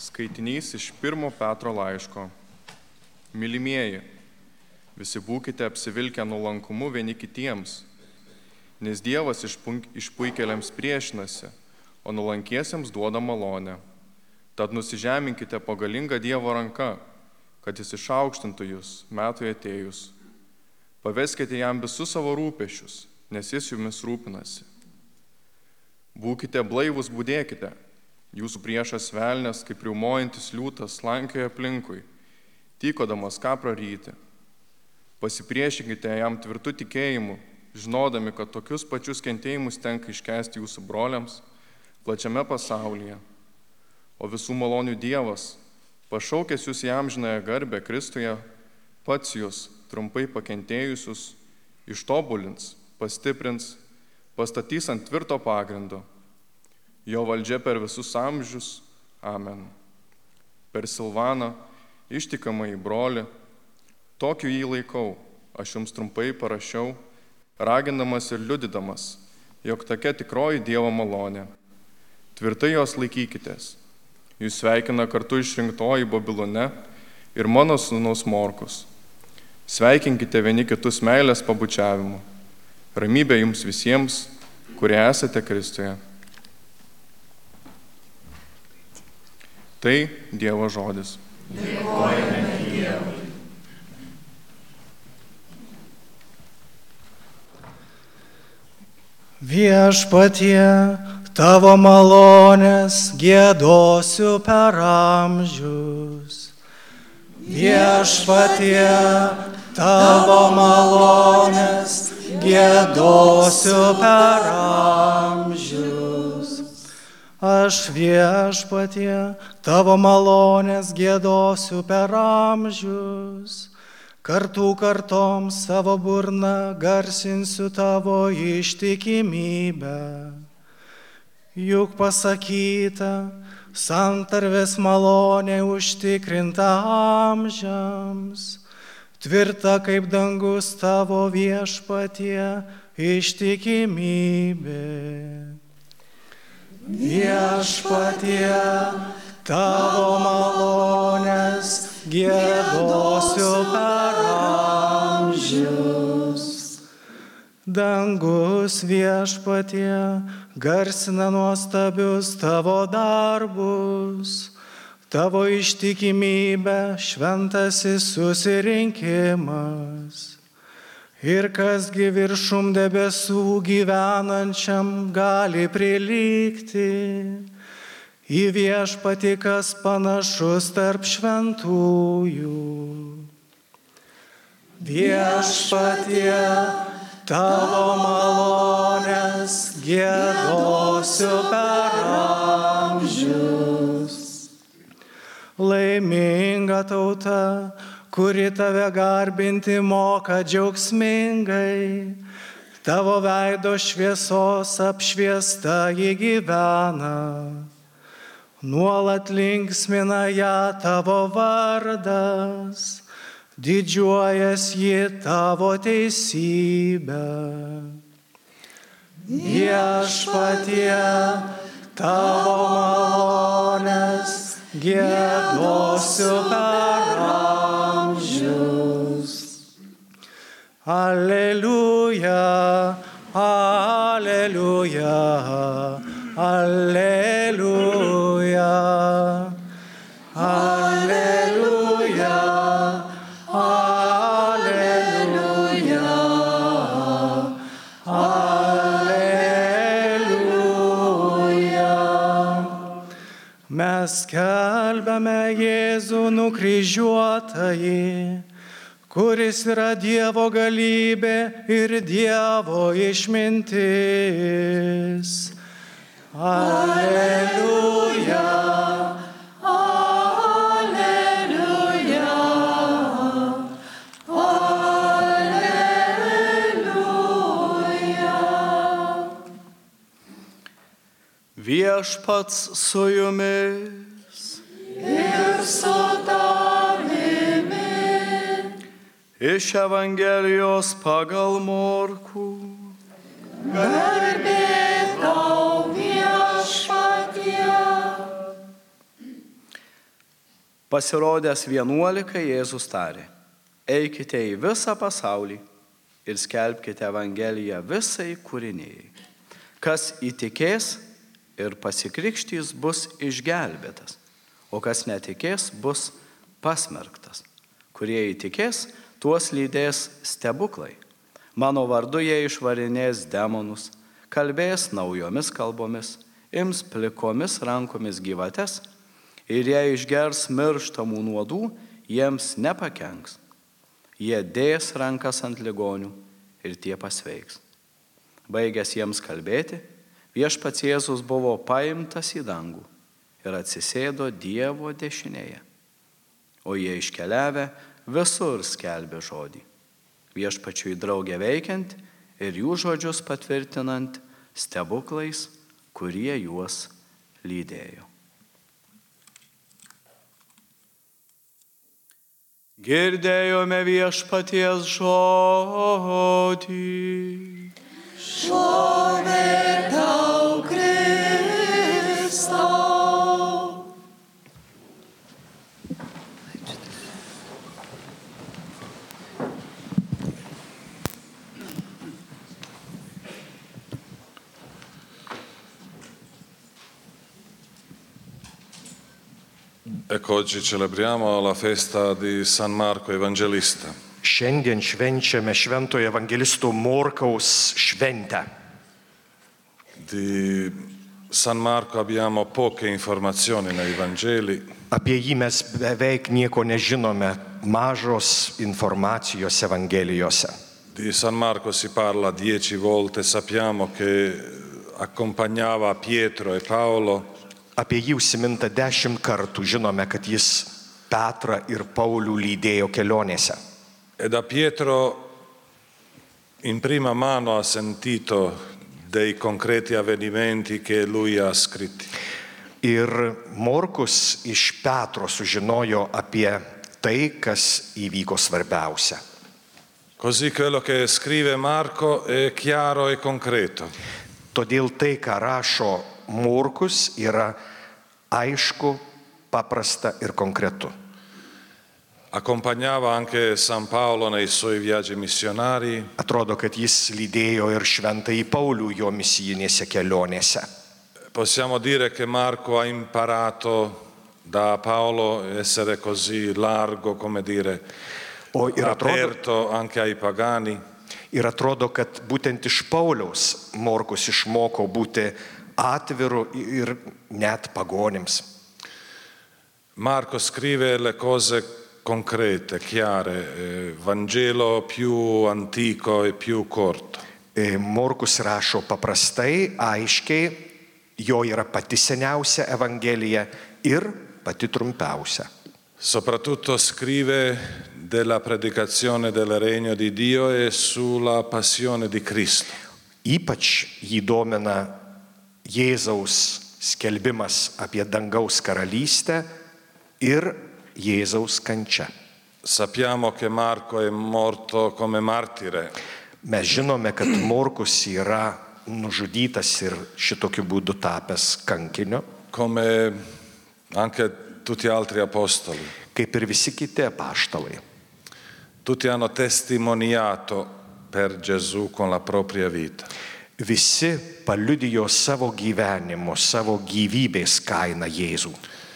Skaitinys iš 1 Petro laiško. Mylimieji, visi būkite apsivilkę nuolankumu vieni kitiems, nes Dievas išpuikėliams priešinasi, o nuolankiesiems duoda malonę. Tad nusižeminkite po galingą Dievo ranką, kad jis išaukštintų jūs metui atėjus. Paveskite jam visus savo rūpesčius, nes jis jumis rūpinasi. Būkite blaivus, budėkite. Jūsų priešas velnias, kaip riaumojantis liūtas, slankioja aplinkui, tykodamas ką praryti. Pasipriešinkite jam tvirtu tikėjimu, žinodami, kad tokius pačius kentėjimus tenka iškęsti jūsų broliams plačiame pasaulyje. O visų malonių Dievas, pašaukęs jūs į amžinąją garbę Kristuje, pats jūs, trumpai pakentėjusius, ištobulins, pastiprins, pastatys ant tvirto pagrindo. Jo valdžia per visus amžius. Amen. Per Silvaną, ištikamą į brolį, tokiu jį laikau, aš jums trumpai parašiau, ragindamas ir liudydamas, jog tokia tikroji Dievo malonė. Tvirtai jos laikykitės. Jūs sveikina kartu išrinktoji Babilone ir mano sūnaus Morkus. Sveikinkite vieni kitus meilės pabučiavimu. Ramybė jums visiems, kurie esate Kristuje. Tai Dievo žodis. Dėkojame Dievui. Viešpatie, tavo malonės giedosiu per amžius. Viešpatie, tavo malonės giedosiu per amžius. Aš viešpatie, tavo malonės giedosiu per amžius. Kartų kartoms savo burną garsinsiu tavo ištikimybę. Juk pasakyta, santarvės malonė užtikrinta amžiams. Tvirta kaip dangus tavo viešpatie ištikimybė. Viešpatie, tavo malonės giedosiu per amžius. Dangus viešpatie garsina nuostabius tavo darbus. Tavo ištikimybė šventasis susirinkimas. Ir kasgi viršum debesų gyvenančiam gali prilygti. Į viešpatį, kas panašus tarp šventųjų. Viešpatie, tavo malonės giedosiu per amžius. Laiminga tauta, kuri tave garbinti moka džiaugsmingai, tavo veido šviesos apšviesta ji gyvena. Nuolat linksmina ją tavo vardas, didžiuojas ji tavo teisybę. Viešpatie, tavo malonės giedosiu per amžius. Aleliuja, aleliuja, aleliuja, aleliuja, aleliuja, aleliuja. Mes skelbiame Jėzų nukryžiuotąjį, kuris yra Dievo galybė ir Dievo išmintis. Aleliuja, aleliuja, aleliuja. Viešpats su jumis. Ir su tavimi. Iš Evangelijos pagal Morkų. Garbė tau, viešpatie. Pasirodęs 11, Jėzus tarė: eikite į visą pasaulį ir skelbkite Evangeliją visai kūrinijai. Kas įtikės ir pasikrikštys, bus išgelbėtas, o kas netikės, bus pasmerktas. Kurie įtikės, tuos lydės stebuklai. Mano vardu jie išvarinės demonus, kalbės naujomis kalbomis, ims plikomis rankomis gyvates ir jei išgers mirštamų nuodų, jiems nepakenks. Jie dės rankas ant ligonių ir tie pasveiks. Baigęs jiems kalbėti, viešpats Jėzus buvo paimtas į dangų ir atsisėdo Dievo dešinėje. O jie iškeliavę visur skelbė žodį, viešpačiui draugę veikiant ir jų žodžius patvirtinant stebuklais, kurie juos lydėjo. Girdėjome viešpaties žodį. Šlovė tau, Kristau. Ecco, oggi celebriamo la festa di San Marco Evangelista. Šiandien švenčiame šventojo evangelisto Morkaus šventę. Di San Marco abbiamo poche informazioni nei Vangeli. Apie jį mes beveik nieko nežinome, mažos informacijos Evangelijose. Di San Marco si parla 10 volte, sappiamo che accompagnava Pietro e Paolo. Apie jį užsiminta 10 kartų, žinome, kad jis Petrą ir Paulių lydėjo kelionėse. E da Pietro in prima mano ha sentito dei concreti avvenimenti che lui ha scritti. Ir Morkus iš Petro sužinojo apie tai, kas įvyko svarbiausia. Così quello che scrive Marco è chiaro e concreto. Todėl tai, ką rašo Morkus, yra aišku, paprasta ir konkretu. Accompagnava anche San Paolo nei suoi viaggi missionari. Atrodo, kad jis lydėjo ir šventąjį Paulių jo misijinėse kelionėse. Possiamo dire che Marco ha imparato da Paolo essere così largo, come dire, aperto anche ai pagani. Ir atrodo, kad būtent iš Pauliaus Morkus išmoko būti atviru ir net pagonims. Marco scrive le cose concrete, chiare, Vangelo più antico e più corto. Morkus rašo paprastai, aiškiai, jo yra pati seniausia Evangelija ir pati trumpiausia. Soprattutto scrive della predicazione del regno di Dio e sulla passione di Cristo. Ypač jį domina Jėzaus skelbimas apie dangaus karalystę ir Jėzaus kančia. Sappiamo che Marco è morto come martire. Mes žinome, kad Morkus yra nužudytas ir šitokiu būdu tapęs kankiniu. Come anche tutti altri apostoli. Kaip ir visi kiti apaštalai. Tutti hanno testimoniato per Gesù con la propria vita. Visi paliudijo savo gyvenimu, savo gyvybės kainą Jėzų.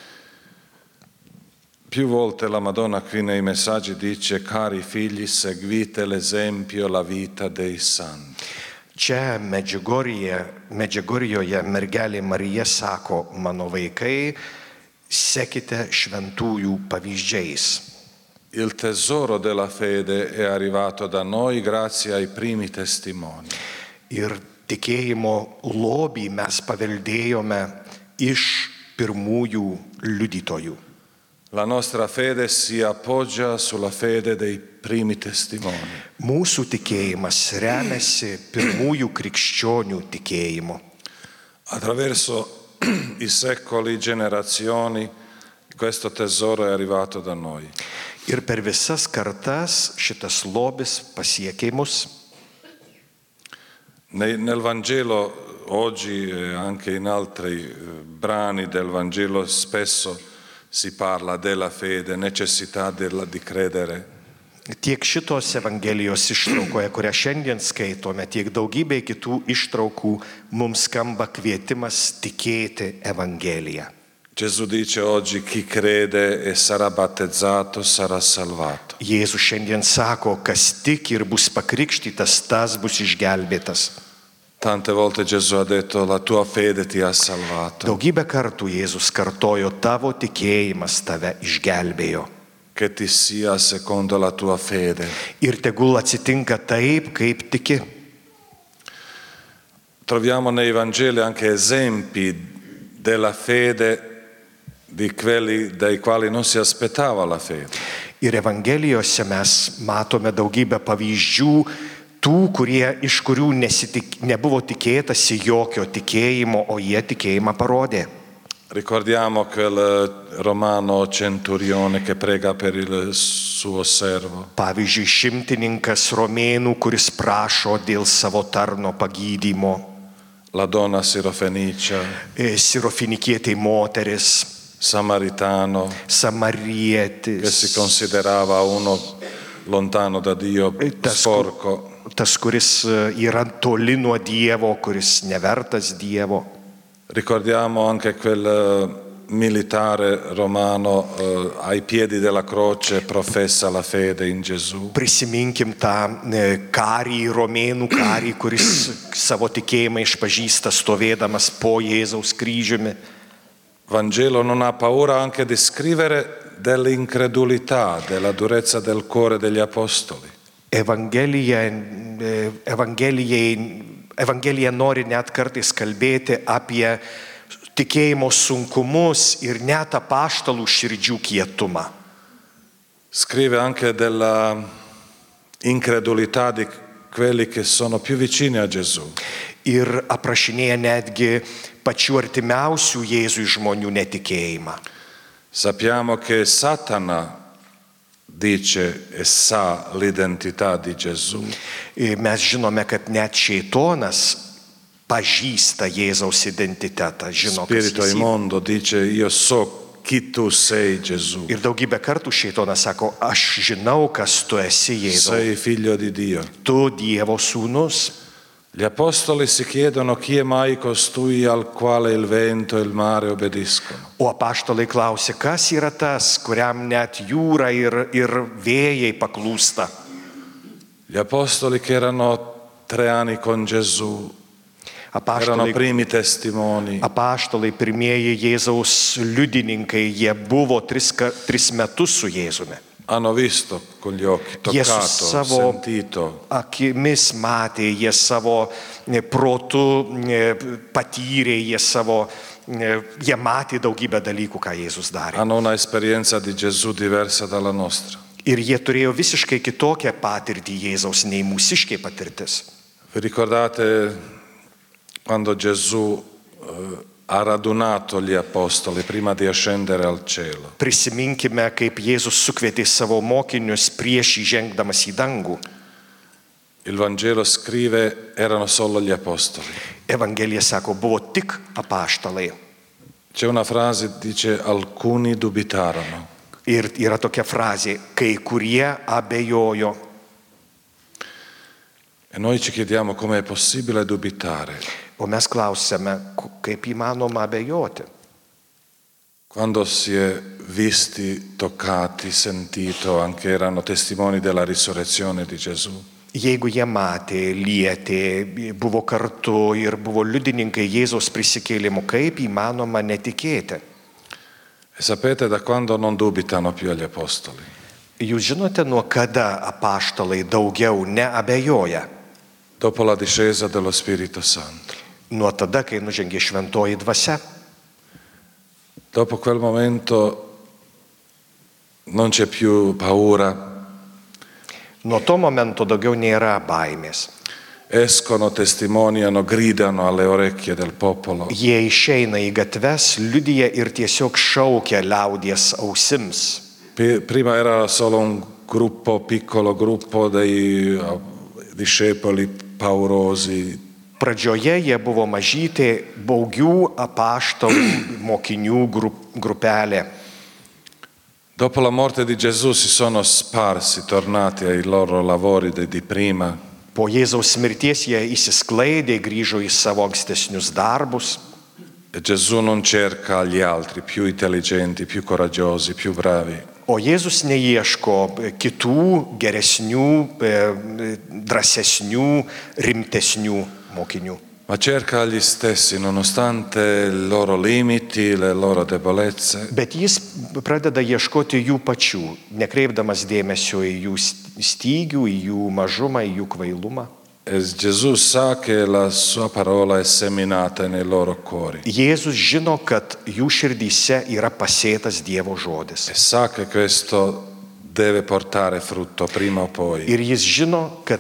Più volte la Madonna qui nei messaggi dice: cari figli, seguite l'esempio, la vita dei santi. Čia Medžiugorjoje mergelė Marija sako: mano vaikai, sekite šventųjų pavyzdžiais. Il tesoro della fede è arrivato da noi grazie ai primi testimoni. Ir tikėjimo lobį mes paveldėjome iš pirmųjų liudytojų. La nostra fede si appoggia sulla fede dei primi testimoni. Mūsų tikėjimas remiasi pirmųjų krikščionių tikėjimu. Attraverso i secoli, generazioni, questo tesoro è arrivato da noi. Ir per visas kartas šitas lobis pasiekė mus. Nel Vangelo oggi e anche in altri brani del Vangelo spesso si parla della fede, necessità di credere. Tiek šitos Evangelijos ištraukoje, kurią šiandien skaitome, tiek daugybė kitų ištraukų mums skamba kvietimas tikėti Evangeliją. Gesù dice oggi chi crede e sarà battezzato sarà salvato. Jėzus šiandien sako, kas tik ir bus pakrikštytas, tas bus išgelbėtas. Tante volte Gesù ha detto la tua fede ti ha salvato. Daugybę kartų Jėzus kartojo, tavo tikėjimas tave išgelbėjo. Che ti sia secondo la tua fede. Ir tegul atsitinka taip, kaip tiki. Troviamo nei Vangeli anche esempi della fede di quelli dai quali non si aspettava la fede. Ir Evangelijose mes matome daugybę pavyzdžių tų, iš kurių nebuvo tikėtasi jokio tikėjimo, o jie tikėjimą parodė. Ricordiamo quel romano centurione che prega per il suo servo. Pavyzdžiui, šimtininkas romėnų, kuris prašo dėl savo tarno pagydymo. La donna sirofenicia. Sirofinikietė moteris. Samaritano. Samarietis. Che si considerava uno lontano da Dio, sporco. Tas, kuris yra toli nuo Dievo, kuris nevertas Dievo. Ricordiamo anche quel militare romano ai piedi della croce professa la fede in Gesù. Prisiminkim tą karį, romėnų karį, kuris savo tikėjimą išpažįsta stovėdamas po Jėzaus kryžiumi. Vangelo non ha paura anche di scrivere dell'incredulità, della durezza del cuore degli apostoli. Evangelija nori net kartais kalbėti apie tikėjimo sunkumus ir net apaštalų širdžių kietumą. Scrive anche della incredulità di quelli che sono più vicini a Gesù. Ir aprašinėja netgi pačių artimiausių Jėzui žmonių netikėjimą. Sappiamo che Satana dice e sa l'identità di Gesù. Mes žinome, kad net šėtonas pažįsta Jėzaus identitetą, žino, kas Spirito imondo dice io so chi tu sei, Gesù. Ir daugybę kartų šėtonas sako, aš žinau, kas tu esi, Jėzau. Sei figlio di Dio. Tu Dievo sūnus. Gli apostoli si chiedono chi è mai costui al quale il vento e il mare obbediscono. O apaštalai klausė, kas yra tas, kuriam net jūra ir vėjai paklūsta. Gli apostoli che erano 3 anni con Gesù erano primi testimoni. Apaštalai pirmieji Jėzaus liudininkai, jie buvo 3 metus su Jėzumi. Hanno visto con gli occhi, toccato, sentito. Akimis matė, jie savo protu patyrė, jie matė daugybę dalykų, ką Jėzus darė. Hanno una esperienza di Gesù diversa dalla nostra. Ir jie turėjo visiškai kitokią patirtį Jėzaus nei mūsiškai patirtis. Vi ricordate quando Gesù ha radunato gli apostoli prima di ascendere al cielo? Prisiminkime, kaip Jėzus sukvietė savo mokinius prieš įžengdamas į dangų. Il Vangelo scrive erano solo gli apostoli. Evangelija sako, buvo tik apaštalai. C'è una frase dice alcuni dubitarono. Ir yra tokia frazė, kai kurie abejojo. E noi ci chiediamo come è possibile dubitare. O mes klausėme, kaip įmanoma abejoti. Quando si è visti, toccati, sentito, anche erano testimoni della risurrezione di Gesù. Jeigu jie matė, lietė, buvo kartu ir buvo liudininkai Jėzaus prisikėlimo, kaip įmanoma netikėti. E sapete da quando non dubitano più gli apostoli? Jūs žinote, nuo kada apaštalai daugiau neabejoja? Dopo la discesa dello Spirito Santo. Nuo tada, kai nužengė šventoji dvasia. Dopo quel momento non c'è più paura. Nuo to momento daugiau nėra baimės. Escono, testimoniano, gridano alle orecchie del popolo. Jie išeina į gatves, liudija ir tiesiog šaukia liaudies ausims. Prima era solo un gruppo, piccolo gruppo dei discepoli paurosi. Pradžioje jie buvo mažytė, baugių apaštalų mokinių grupelė. Dopo la morte di Gesù si sono sparsi, tornati ai loro lavori di prima. Po Jėzaus mirties jie įsisklaidė, grįžo į savo ankstesnius darbus. E Gesù non cerca gli altri più intelligenti, più coraggiosi, più bravi. O Jėzus neieško kitų geresnių, drąsesnių, rimtesnių mokinių. Ma cerca gli stessi, nonostante i loro limiti, le loro debolezze. Bet jis pradeda ieškoti jų pačių, nekreipdamas dėmesio į jų stygių, į jų mažumą, į jų kvailumą. E Gesù sa che la sua parola è seminata nei loro cuori. Jėzus žino, kad jų širdyse yra pasėtas Dievo žodis. E sa che questo deve portare frutto prima o poi. Ir jis žino, kad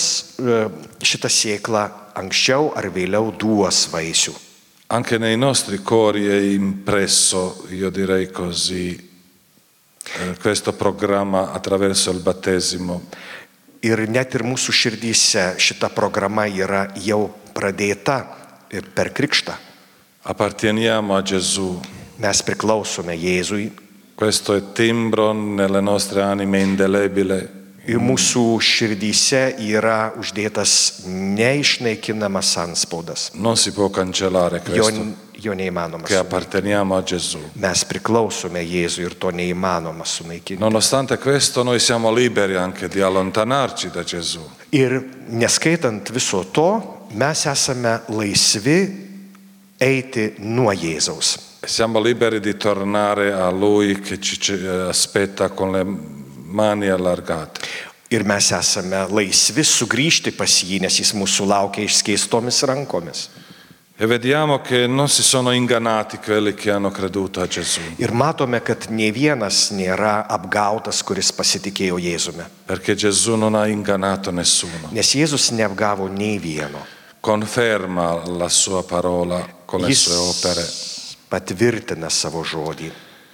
šita sėkla anksčiau ar vėliau duos vaisių. Anche nei nostri cuori è impresso, io direi così, questo programma attraverso il battesimo. Ir net ir mūsų širdyse šita programa yra jau pradėta per krikštą. Apparteniamo a Gesù. Mes priklausome Jėzui. Questo è timbro nelle nostre anime indelebile. Ir mūsų širdyse yra uždėtas neišnaikinamas antspaudas. Non si può cancellare questo. Jo neįmanoma. Che apparteniamo a Gesù. Mes priklausome Jėzui ir to neįmanoma sunaikinti. Nonostante questo noi siamo liberi anche di allontanarci da Gesù. Ir neskaitant viso to, mes esame laisvi eiti nuo Jėzaus. Siamo liberi di tornare a Lui che ci aspetta con le mani allargate. Ir mes esame laisvi sugrįžti pas jį, nes jis mūsų laukia išskeistomis rankomis. E vediamo che non si sono ingannati quelli che hanno creduto a Gesù. Ir matome, kad nei vienas nėra apgautas, kuris pasitikėjo Jėzumi. Perché Gesù non ha ingannato nessuno. Nes Jėzus neapgavo nei vieno. Conferma la sua parola con le sue opere. Patvirtina savo žodį.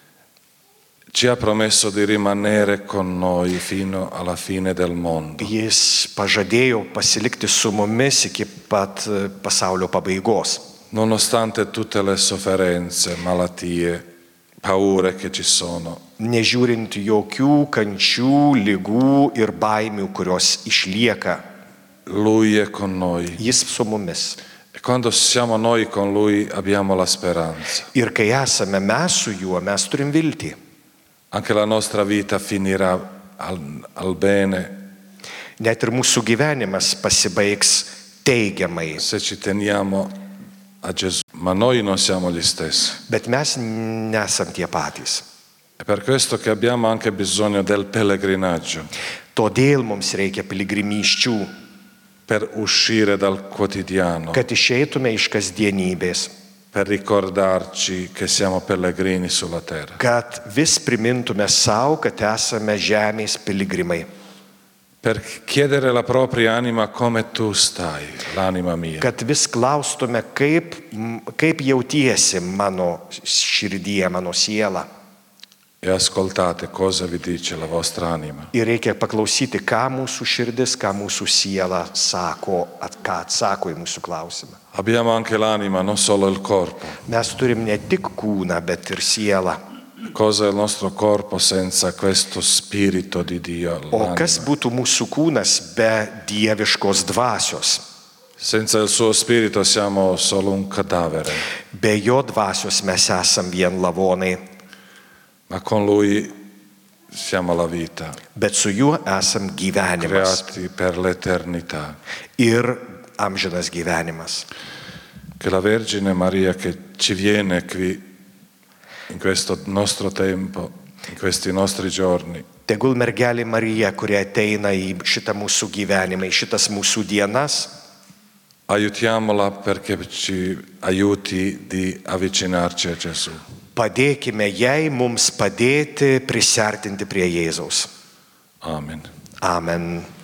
Ci ha promesso di rimanere con noi fino alla fine del mondo. Jis pažadėjo pasilikti su mumis iki pat pasaulio pabaigos. Nonostante tutte le sofferenze, malattie, paure che ci sono. Nežiūrint jokių kančių, ligų ir baimių, kurios išlieka. Lui è con noi. Jis su mumis. E quando siamo noi con Lui abbiamo la speranza. Ir kai esame mes su juo, mes turim viltį. Anche la nostra vita finirà al bene. Net ir mūsų gyvenimas pasibaigs teigiamai. Se ci teniamo a Gesù, ma noi non siamo gli stessi. Bet mes nesam tie patys. È per questo che abbiamo anche bisogno del pellegrinaggio. Todėl mums reikia piligrimysčių. Per uscire dal quotidiano. Kad išeitume iš kasdienybės. Per ricordarci che siamo pellegrini sulla terra. Kad vis primintume savo, kad esame žemės piligrimai. Per chiedere la propria anima come tu stai, l'anima mia. Kad vis klaustume, kaip jautiesi mano širdyje, mano siela. E ascoltate cosa vi dice la vostra anima. Ir reikia paklausyti, ką mūsų širdis, ką mūsų siela sako, ką atsako į mūsų klausimą. Abbiamo anche l'anima, non solo il corpo. Mes turim ne tik kūną, bet ir sielą. Cosa è il nostro corpo senza questo spirito di Dio? O kas būtų mūsų kūnas be dieviškos dvasios? Senza il suo spirito siamo solo un cadavere. Be jo dvasios mes esam vien lavonai. Ma con Lui siamo la vita. Bet su juo esam gyvenimas. Creati per l'eternità. Ir amžinas gyvenimas. Che la Vergine Maria che ci viene qui in questo nostro tempo, in questi nostri giorni. Tegul mergelė Marija, kuri ateina į šitą mūsų gyvenimą, į šitas mūsų dienas. Aiutiamola perché ci aiuti di avvicinarci a Gesù. Padėkime jai mums padėti prisartinti prie Jėzaus. Amen. Amen.